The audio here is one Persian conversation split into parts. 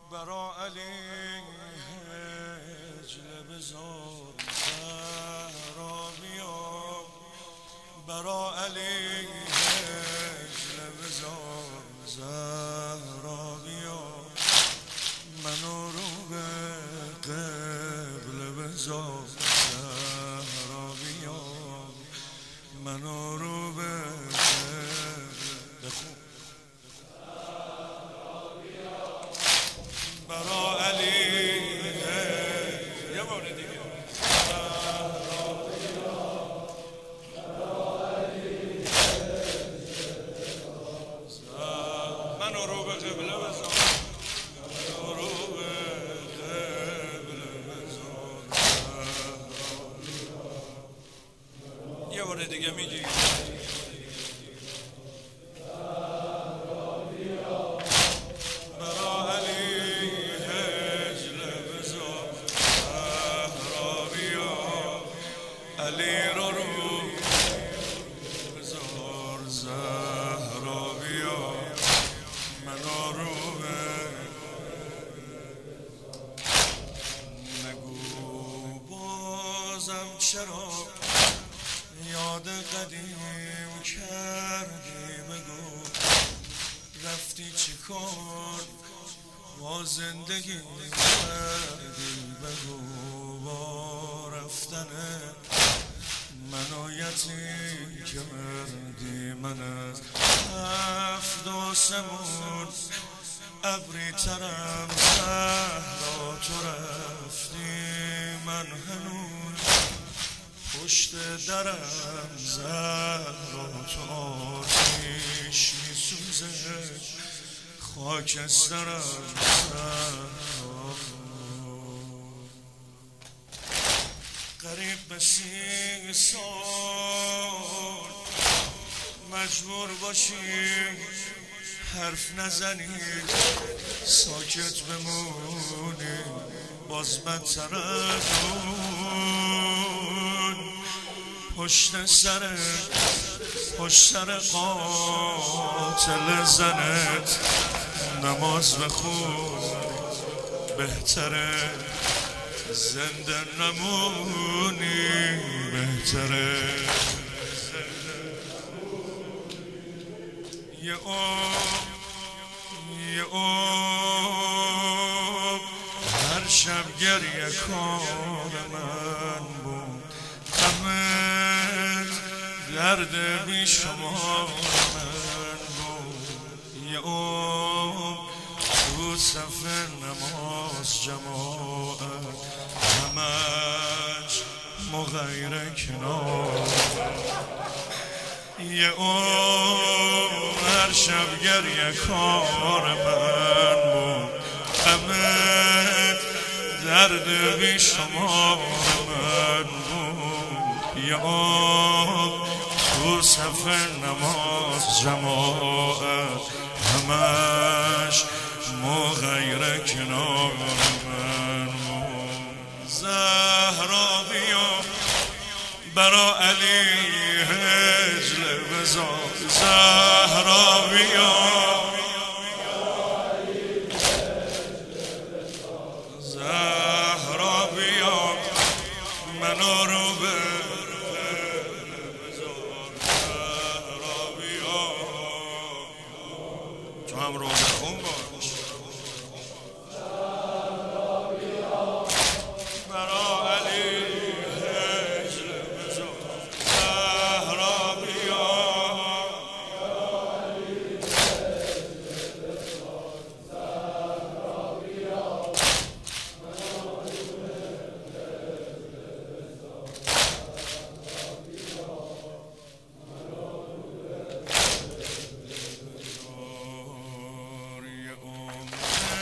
برا علی هجله بزار زهرا بیا، برا علی هجله بزار زهرا بیا، منو رو به قبله بزار زهرا بیا، منو رو به قبله بخون برا علی یه بار دیگه منو رو به قبله بزار، منو رو به قبله بزار، یه بار دیگه میگی علی رو بزار زهرا بیا، منو رو به نگو بازم چرا یاد قدیم کردی، بگو رفتی چی کار با زندگی کردی، بگو با رفتنه منو یتیم کردی، من از هفت آسمون ابری ترم زهرا تو رفتی، من هنوز پشت درم زهرا تو آتیش میسوزه خاکسترم زهرا، قریب به 30 سال مجبور باشیم حرف نزنیم، ساکت بمونیم باز بدتر از اون، پشت سر قاتل زنت نماز بخون، بهتره زنده نمونی، بهتره یه عمر هر شب گریه کار من بود، غمت درد بی شمار من بود، یه عمر تو صف نماز جماعت همش مغیر کنار، یه عمر هر شب گریه کار من بود، غمت درد بی شمار من بود، یه عمر تو صف نماز جماعت همش مغیر کنار من بود، زهرا بیا برا علی هجله بزار زهرا بیا، زهرا بیا منو رو به قبله بزار زهرا بیا، تو هم روزه خون باش برا علی هجله بزار زهرا بیا، یه عمر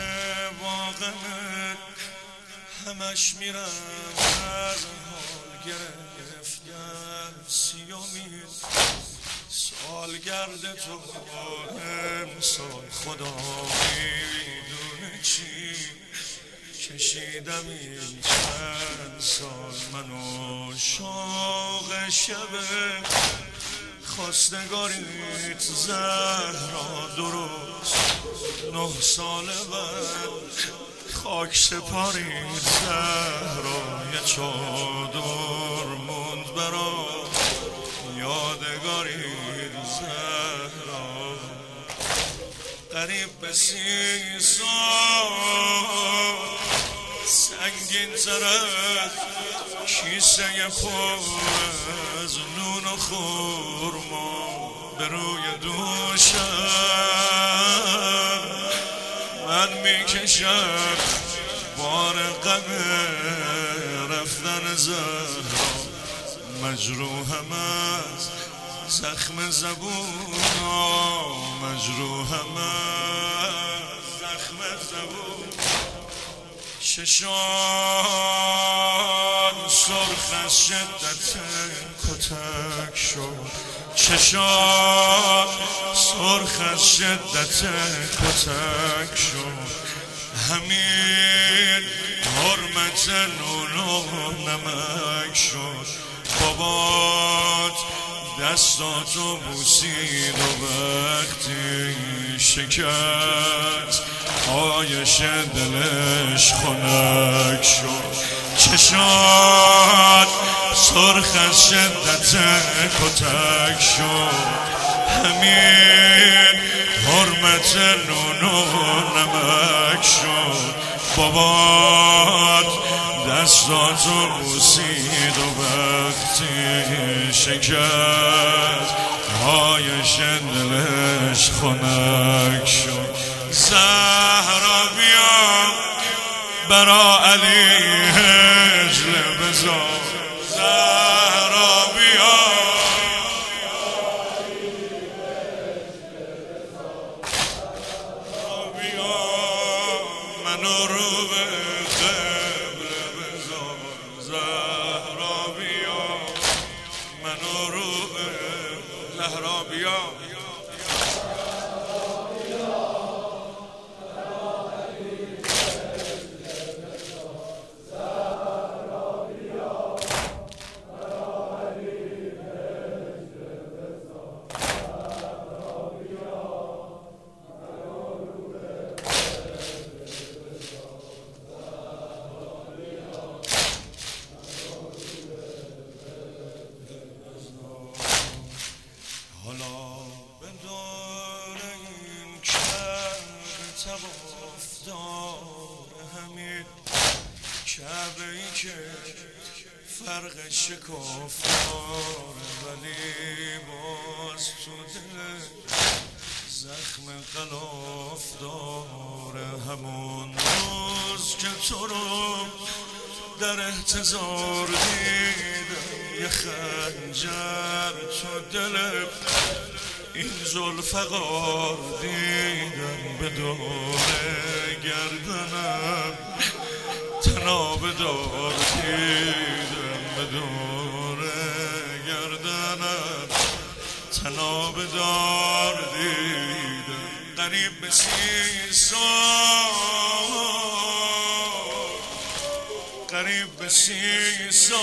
واقعت همش میرم از حال گرفتن، 30مین سالگرد تو امسال خدا میدونه چی کشیدم این چند سال، منو شوق شب خواستگاریت زهرا درست 9 سال بعد خاک سپارید زهرا، یه چادر موند برا یادگاری زهرا. قریب به 30 سال سنگین تر از کیسه پر از نون و خورما به روی دوشم من میکشم بار غم رفتن زهرا. مجروحم از زخم زبونا، مجروحم از زخم زبون. چشان سرخ از شدت کتک شد، چشان سرخ از شدت کتک شد. همین حرمت نون و نمک شد. بابات دستاتو بوسید و وقتی شکست آیش دلش خنک شد. چشات سرخ از شدت کتک شد. همین حرمت نون و نمک شد. بابات دستاتو بوسید و وقتی شکست آیش دلش خنک شد. زهرا بیا برا علی هجل بزار، زهرا بیا منو رو به قبر بزار. زهرا بیا منو رو به زهرا بیا. حالا به دور این کعبه طواف داره، همین کعبه ای که فرق شکاف داره، ولی باز تو دل زخم غلاف داره. همون روز که تو رو در احتضار دیدم، یه خنجر تو دل این ذوالفقار دیدم. به دور گردنم تناب دار دیدم، به دور گردنم تناب دار دیدم. قریب به 30 سال، قریب به 30 سال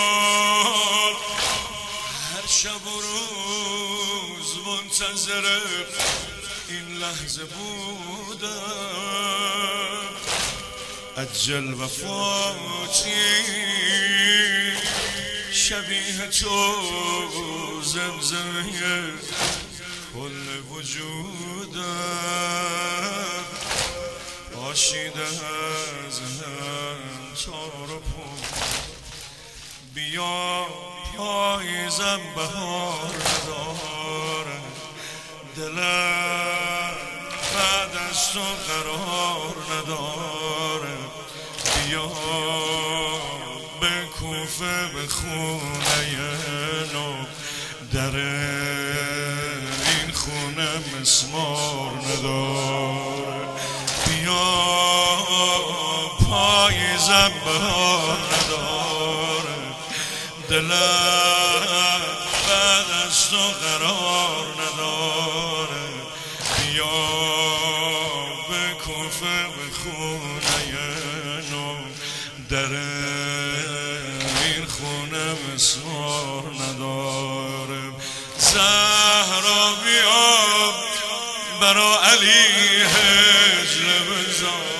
هر شب و روز منتظر این لحظه بودم. عجل وفاتی شبیه تو زمزمه کل وجودم، آشیده از هم تار و پود. بیا پاییزم بهار نداره، دلم بعد از تو قرار نداره. بیا به کوفه به خونه نو، در این خونه مسمار نداره. بیا پاییزم بهار نداره، دلم بعد از تو قرار نداره. بیا به کوفه به خونه نو، در این خونه مسمار نداره. زهرا بیا برا علی هجل بزار،